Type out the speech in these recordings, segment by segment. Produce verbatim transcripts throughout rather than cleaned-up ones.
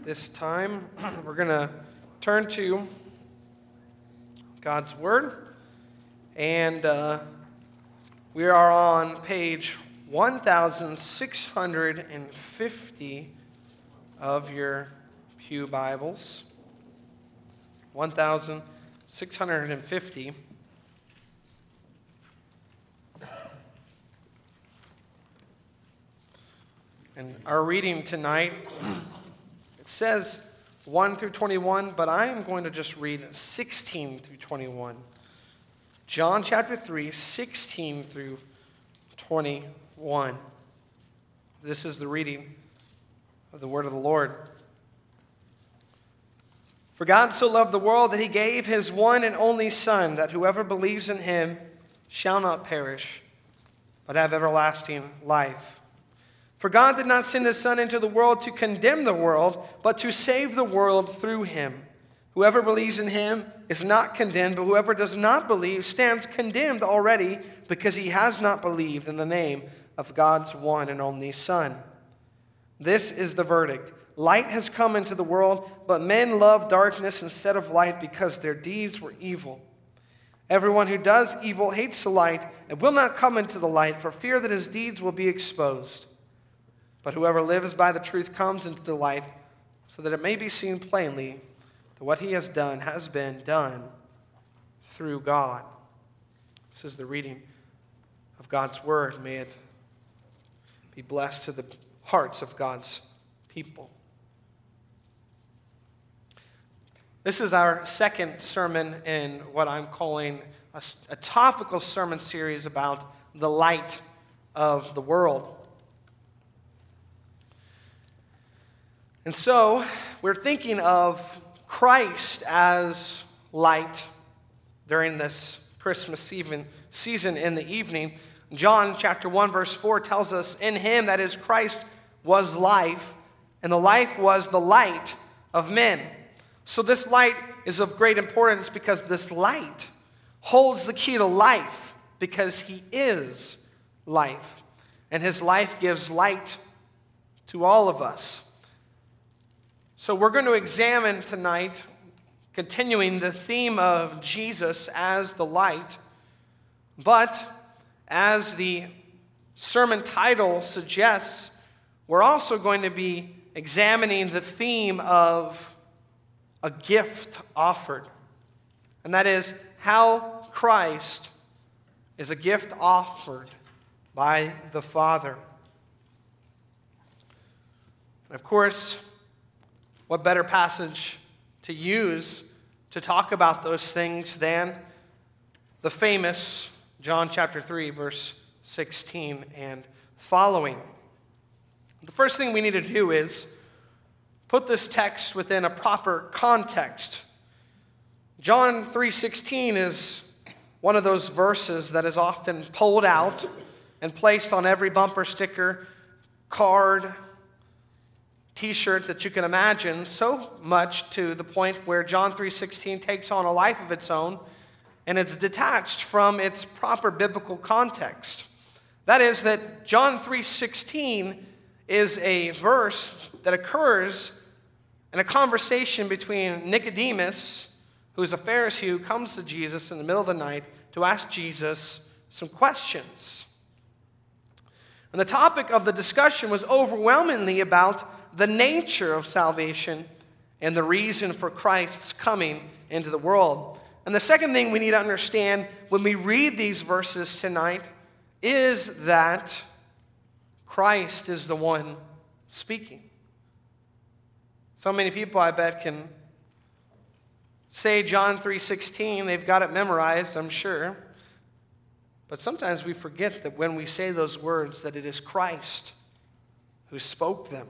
this time, we're going to turn to God's Word, and uh, we are on page one thousand six hundred fifty of your Pew Bibles. one thousand six hundred fifty. And our reading tonight, it says one through twenty-one, but I am going to just read sixteen through twenty-one. John chapter three, sixteen through twenty-one. This is the reading of the word of the Lord. For God so loved the world that he gave his one and only Son, that whoever believes in him shall not perish, but have everlasting life. For God did not send his Son into the world to condemn the world, but to save the world through him. Whoever believes in him is not condemned, but whoever does not believe stands condemned already, because he has not believed in the name of God's one and only Son. This is the verdict. Light has come into the world, but men love darkness instead of light because their deeds were evil. Everyone who does evil hates the light and will not come into the light for fear that his deeds will be exposed. But whoever lives by the truth comes into the light, so that it may be seen plainly that what he has done has been done through God. This is the reading of God's word. May it be blessed to the hearts of God's people. This is our second sermon in what I'm calling a, a topical sermon series about the light of the world. And so, we're thinking of Christ as light during this Christmas season in the evening. John chapter one verse four tells us, in him, that is Christ, was life, and the life was the light of men. So this light is of great importance because this light holds the key to life, because he is life. And his life gives light to all of us. So we're going to examine tonight, continuing the theme of Jesus as the light, but as the sermon title suggests, we're also going to be examining the theme of a gift offered. And that is how Christ is a gift offered by the Father. And of course, what better passage to use to talk about those things than the famous John chapter three, verse sixteen and following. The first thing we need to do is put this text within a proper context. John three sixteen is one of those verses that is often pulled out and placed on every bumper sticker, card, T-shirt that you can imagine, so much to the point where John three sixteen takes on a life of its own, and it's detached from its proper biblical context. That is that John three sixteen is a verse that occurs in a conversation between Nicodemus, who is a Pharisee who comes to Jesus in the middle of the night to ask Jesus some questions. And the topic of the discussion was overwhelmingly about the nature of salvation and the reason for Christ's coming into the world. And the second thing we need to understand when we read these verses tonight is that Christ is the one speaking. So many people, I bet, can say John three sixteen. They've got it memorized, I'm sure. But sometimes we forget that when we say those words, that it is Christ who spoke them.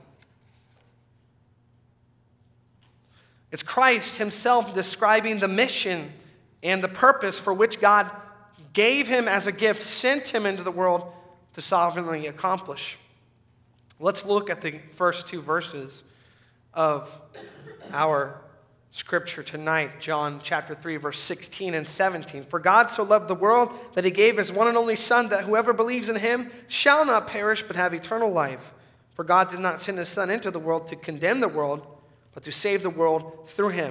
It's Christ himself describing the mission and the purpose for which God gave him as a gift, sent him into the world to sovereignly accomplish. Let's look at the first two verses of our scripture tonight, John chapter three, verse sixteen and seventeen. For God so loved the world that he gave his one and only Son, that whoever believes in him shall not perish but have eternal life. For God did not send his Son into the world to condemn the world, but to save the world through him.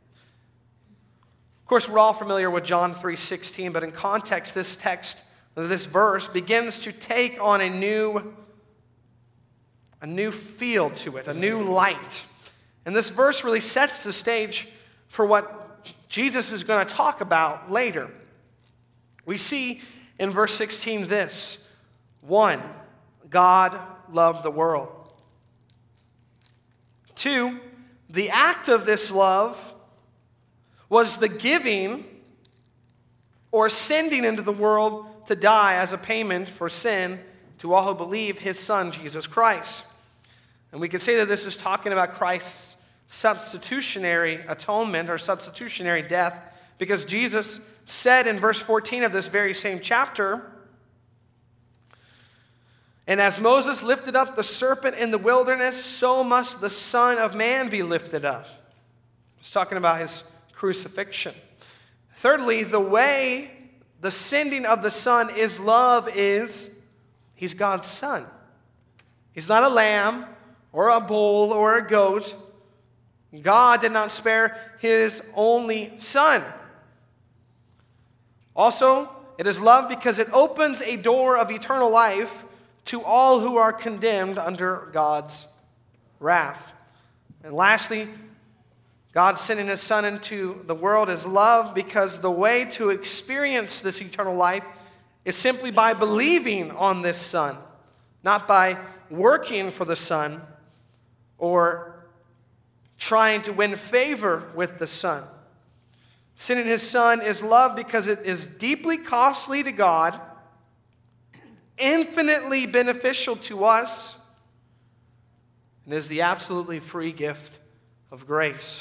Of course, we're all familiar with John three sixteen, but in context, this text, this verse begins to take on a new, a new feel to it, a new light. And this verse really sets the stage for what Jesus is going to talk about later. We see in verse sixteen this: one, God loved the world. Two, the act of this love was the giving or sending into the world to die as a payment for sin to all who believe his Son, Jesus Christ. And we can say that this is talking about Christ's substitutionary atonement or substitutionary death, because Jesus said in verse fourteen of this very same chapter, "And as Moses lifted up the serpent in the wilderness, so must the Son of Man be lifted up." He's talking about his crucifixion. Thirdly, the way the sending of the Son is love is he's God's Son. He's not a lamb or a bull or a goat. God did not spare his only Son. Also, it is love because it opens a door of eternal life to all who are condemned under God's wrath. And lastly, God sending his Son into the world is love because the way to experience this eternal life is simply by believing on this Son, not by working for the Son or trying to win favor with the Son. Sending his Son is love because it is deeply costly to God, infinitely beneficial to us, and is the absolutely free gift of grace.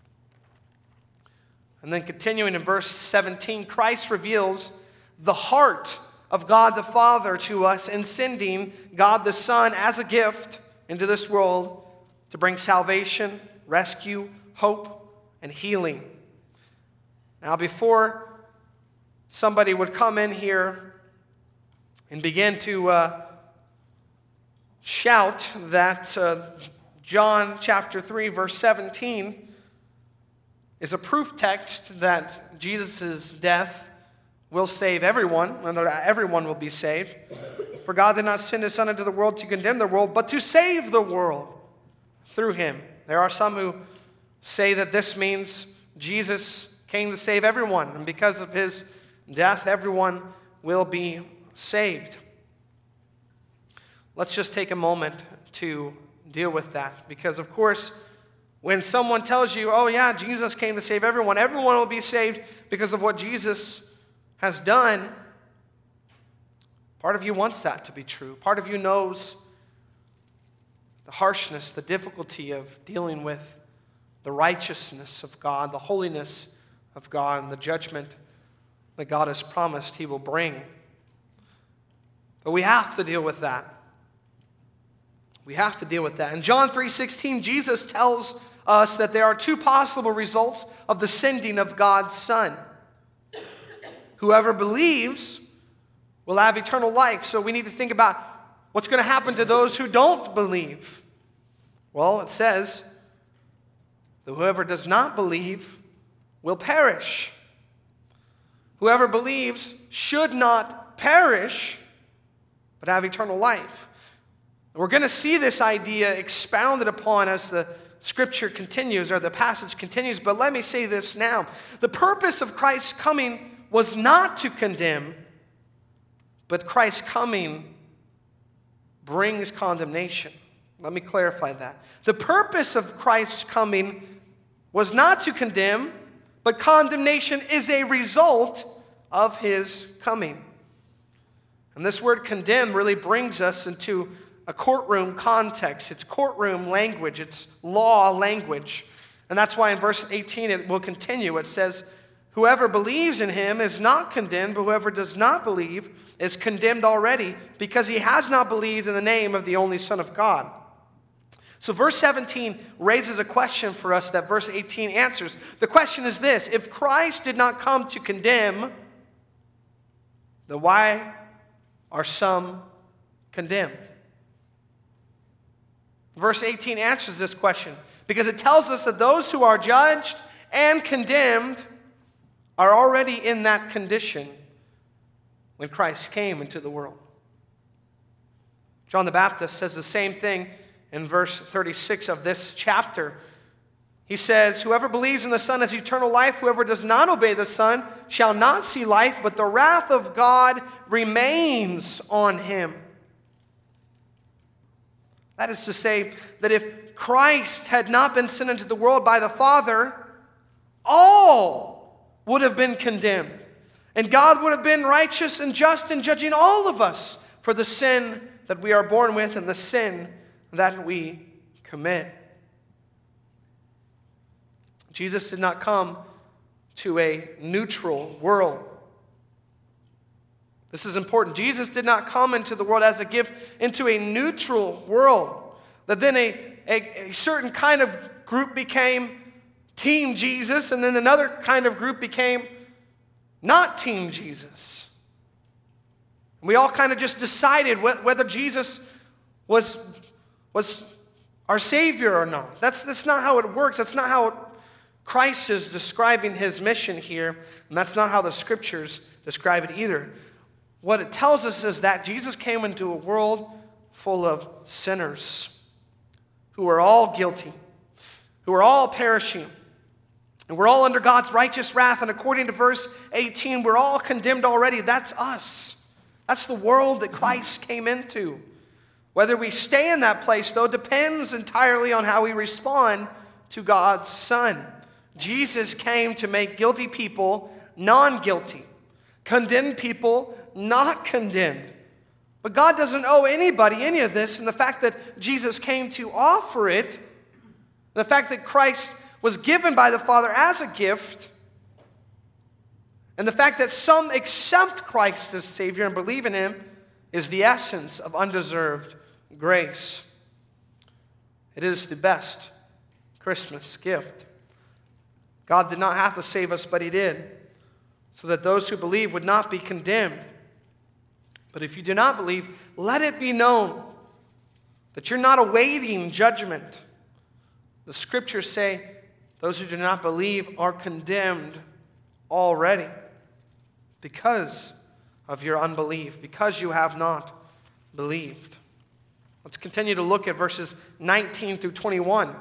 And then continuing in verse seventeen, Christ reveals the heart of God the Father to us in sending God the Son as a gift into this world to bring salvation, rescue, hope, and healing. Now, before somebody would come in here and begin to uh, shout that uh, John chapter three, verse seventeen is a proof text that Jesus' death will save everyone, and that everyone will be saved. For God did not send his Son into the world to condemn the world, but to save the world through him. There are some who say that this means Jesus came to save everyone, and because of his death, everyone will be saved. Let's just take a moment to deal with that, because of course, when someone tells you, oh yeah, Jesus came to save everyone, everyone will be saved because of what Jesus has done, part of you wants that to be true. Part of you knows the harshness, the difficulty of dealing with the righteousness of God, the holiness of God, and the judgment that God has promised he will bring. But we have to deal with that. We have to deal with that. In John three sixteen, Jesus tells us that there are two possible results of the sending of God's Son. Whoever believes will have eternal life. So we need to think about what's going to happen to those who don't believe. Well, it says that whoever does not believe will perish. Whoever believes should not perish, but have eternal life. We're going to see this idea expounded upon as the Scripture continues, or the passage continues, but let me say this now. The purpose of Christ's coming was not to condemn, but Christ's coming brings condemnation. Let me clarify that. The purpose of Christ's coming was not to condemn, but condemnation is a result of his coming. And this word condemn really brings us into a courtroom context. It's courtroom language. It's law language. And that's why in verse eighteen it will continue. It says, whoever believes in him is not condemned, but whoever does not believe is condemned already, because he has not believed in the name of the only Son of God. So verse seventeen raises a question for us that verse eighteen answers. The question is this: if Christ did not come to condemn, then why are some condemned? Verse eighteen answers this question, because it tells us that those who are judged and condemned are already in that condition when Christ came into the world. John the Baptist says the same thing in verse thirty-six of this chapter. He says, whoever believes in the Son has eternal life. Whoever does not obey the Son shall not see life, but the wrath of God remains on him. That is to say that if Christ had not been sent into the world by the Father, all would have been condemned. And God would have been righteous and just in judging all of us for the sin that we are born with and the sin that we commit. Jesus did not come to a neutral world. This is important. Jesus did not come into the world as a gift into a neutral world. That then a, a, a certain kind of group became Team Jesus, and then another kind of group became not Team Jesus. We all kind of just decided whether Jesus was, was our Savior or not. That's, that's not how it works. That's not how it, Christ is describing his mission here, and that's not how the Scriptures describe it either. What it tells us is that Jesus came into a world full of sinners who are all guilty, who are all perishing, and we're all under God's righteous wrath, and according to verse eighteen, we're all condemned already. That's us. That's the world that Christ came into. Whether we stay in that place, though, depends entirely on how we respond to God's Son. Jesus came to make guilty people non-guilty, condemned people not condemned. But God doesn't owe anybody any of this, and the fact that Jesus came to offer it, the fact that Christ was given by the Father as a gift, and the fact that some accept Christ as Savior and believe in him is the essence of undeserved grace. It is the best Christmas gift. God did not have to save us, but he did, so that those who believe would not be condemned. But if you do not believe, let it be known that you're not awaiting judgment. The Scriptures say those who do not believe are condemned already because of your unbelief, because you have not believed. Let's continue to look at verses nineteen through twenty-one.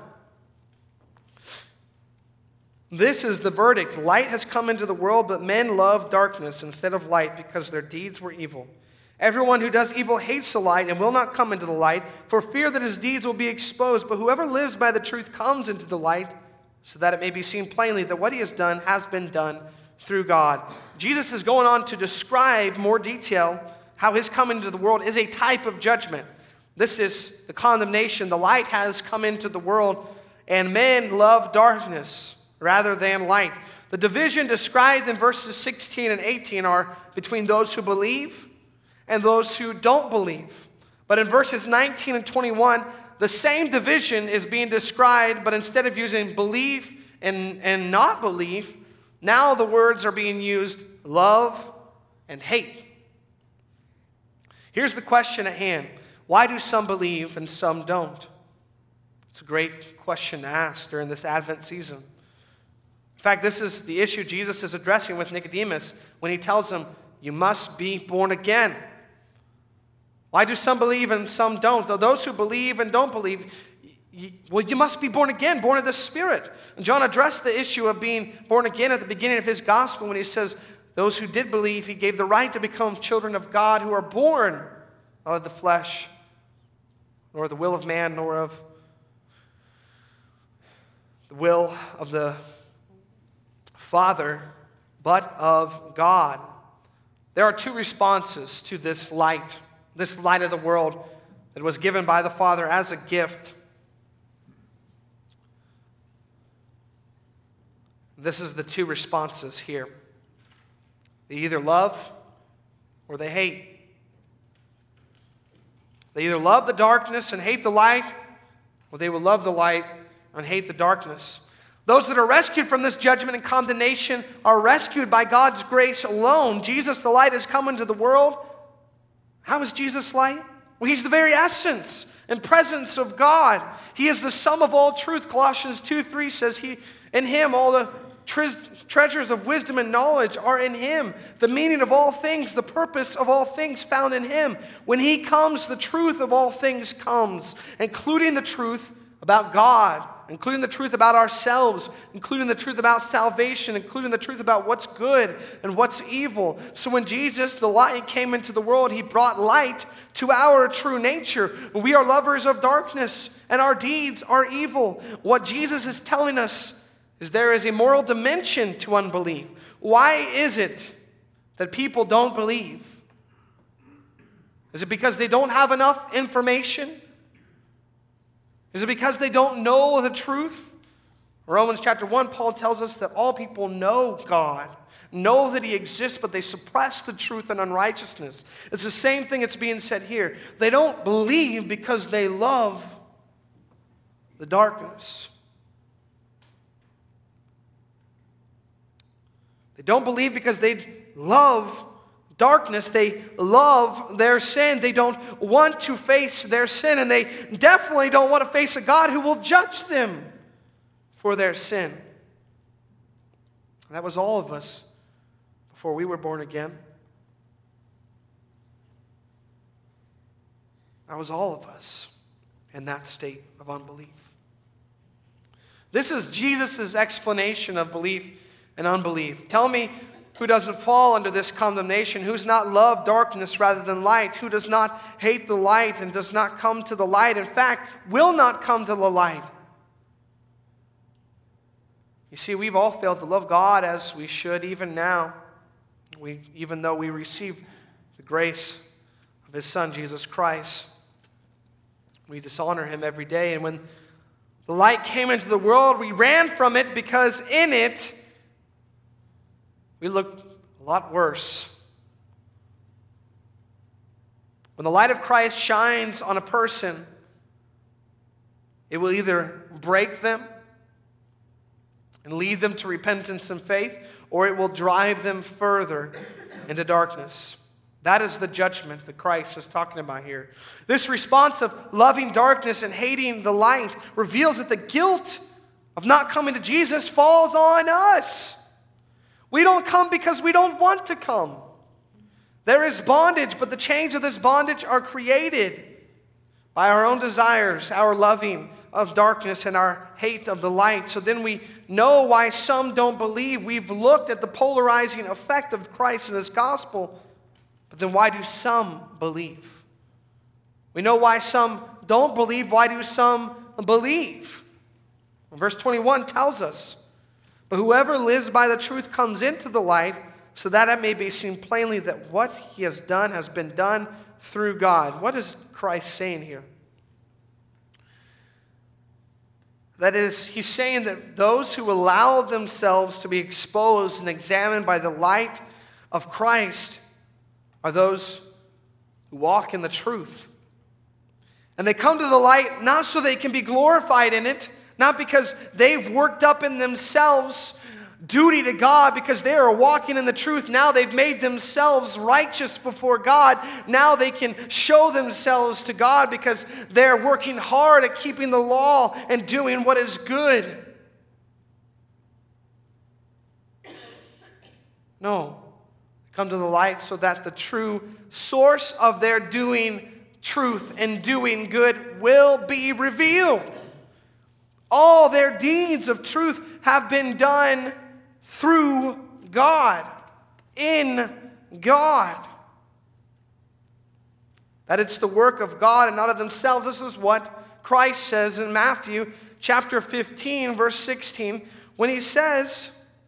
This is the verdict. Light has come into the world, but men love darkness instead of light because their deeds were evil. Everyone who does evil hates the light and will not come into the light for fear that his deeds will be exposed. But whoever lives by the truth comes into the light so that it may be seen plainly that what he has done has been done through God. Jesus is going on to describe more detail how his coming into the world is a type of judgment. This is the condemnation. The light has come into the world, and men love darkness rather than light. The division described in verses sixteen and eighteen are between those who believe and those who don't believe. But in verses nineteen and twenty-one, the same division is being described, but instead of using belief and, and not belief, now the words are being used love and hate. Here's the question at hand. Why do some believe and some don't? It's a great question to ask during this Advent season. In fact, this is the issue Jesus is addressing with Nicodemus when he tells him, you must be born again. Why do some believe and some don't? Though those who believe and don't believe, well, you must be born again, born of the Spirit. And John addressed the issue of being born again at the beginning of his gospel when he says, those who did believe, he gave the right to become children of God who are born out of the flesh, nor the will of man, nor of the will of the Father, but of God. There are two responses to this light, this light of the world that was given by the Father as a gift. This is the two responses here. They either love or they hate. They either love the darkness and hate the light, or they will love the light and hate the darkness. Those that are rescued from this judgment and condemnation are rescued by God's grace alone. Jesus, the light, has come into the world. How is Jesus light? Well, he's the very essence and presence of God. He is the sum of all truth. Colossians two three says, "He in him all the tre- treasures of wisdom and knowledge are in him. The meaning of all things, the purpose of all things found in him. When he comes, the truth of all things comes, including the truth about God, including the truth about ourselves, including the truth about salvation, including the truth about what's good and what's evil." So when Jesus, the light, came into the world, he brought light to our true nature. We are lovers of darkness, and our deeds are evil. What Jesus is telling us is there is a moral dimension to unbelief. Why is it that people don't believe? Is it because they don't have enough information? Is it because they don't know the truth? Romans chapter one, Paul tells us that all people know God, know that he exists, but they suppress the truth and unrighteousness. It's the same thing that's being said here. They don't believe because they love the darkness. They don't believe because they love darkness. They love their sin. They don't want to face their sin, and they definitely don't want to face a God who will judge them for their sin. That was all of us before we were born again. That was all of us in that state of unbelief. This is Jesus' explanation of belief and unbelief. Tell me who doesn't fall under this condemnation, who's not loved darkness rather than light, who does not hate the light and does not come to the light, in fact, will not come to the light. You see, we've all failed to love God as we should even now, we, even though we receive the grace of his Son, Jesus Christ. We dishonor him every day, and when the light came into the world, we ran from it because in it, we look a lot worse. When the light of Christ shines on a person, it will either break them and lead them to repentance and faith, or it will drive them further into darkness. That is the judgment that Christ is talking about here. This response of loving darkness and hating the light reveals that the guilt of not coming to Jesus falls on us. We don't come because we don't want to come. There is bondage, but the chains of this bondage are created by our own desires, our loving of darkness and our hate of the light. So then we know why some don't believe. We've looked at the polarizing effect of Christ and his gospel, but then why do some believe? We know why some don't believe. Why do some believe? Verse twenty-one tells us, "But whoever lives by the truth comes into the light, so that it may be seen plainly that what he has done has been done through God." What is Christ saying here? That is, he's saying that those who allow themselves to be exposed and examined by the light of Christ are those who walk in the truth. And they come to the light not so they can be glorified in it, not because they've worked up in themselves duty to God, because they are walking in the truth. Now they've made themselves righteous before God. Now they can show themselves to God because they're working hard at keeping the law and doing what is good. No. Come to the light so that the true source of their doing truth and doing good will be revealed. All their deeds of truth have been done through God, in God. That it's the work of God and not of themselves. This is what Christ says in Matthew chapter fifteen, verse sixteen, when he says,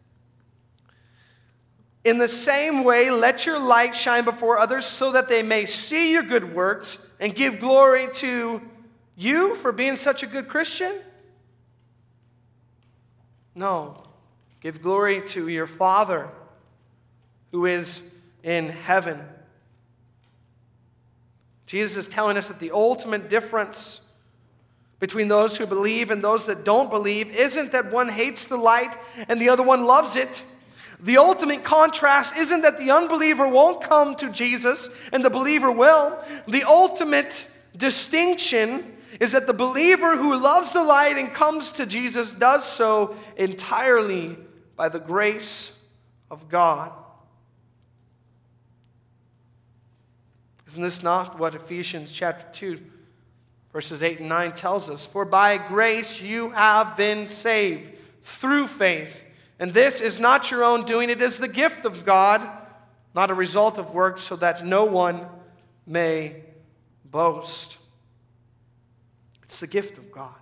"In the same way, let your light shine before others so that they may see your good works and give glory to you for being such a good Christian." No. Give glory to your Father who is in heaven. Jesus is telling us that the ultimate difference between those who believe and those that don't believe isn't that one hates the light and the other one loves it. The ultimate contrast isn't that the unbeliever won't come to Jesus and the believer will. The ultimate distinction is that the believer who loves the light and comes to Jesus does so entirely by the grace of God. Isn't this not what Ephesians chapter two, verses eight and nine tells us? For by grace you have been saved through faith. And this is not your own doing, it is the gift of God, not a result of works, so that no one may boast. It's the gift of God.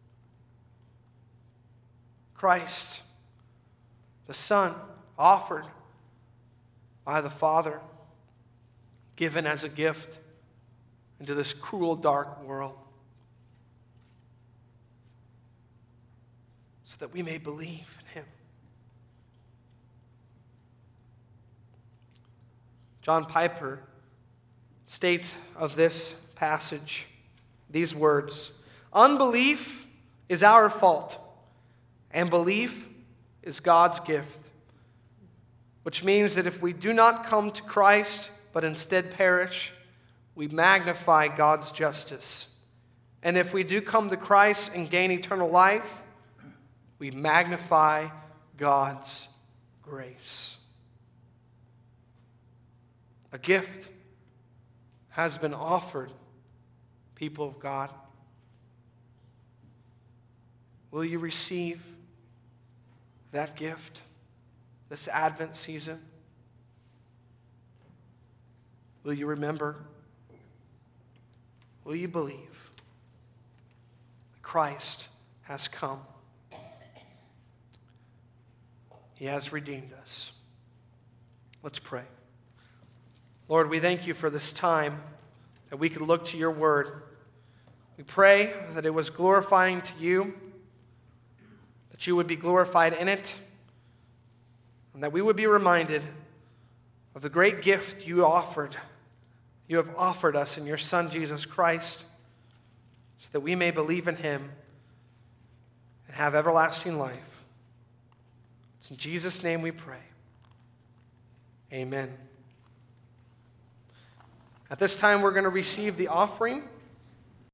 Christ, the Son, offered by the Father, given as a gift into this cruel, dark world, so that we may believe in him. John Piper states of this passage these words: unbelief is our fault, and belief is God's gift. Which means that if we do not come to Christ, but instead perish, we magnify God's justice. And if we do come to Christ and gain eternal life, we magnify God's grace. A gift has been offered, people of God. Will you receive that gift this Advent season? Will you remember? Will you believe that Christ has come? He has redeemed us. Let's pray. Lord, we thank you for this time that we could look to your word. We pray that it was glorifying to you, that you would be glorified in it, and that we would be reminded of the great gift you offered, you have offered us in your Son, Jesus Christ, so that we may believe in him and have everlasting life. It's in Jesus' name we pray. Amen. At this time, we're going to receive the offering.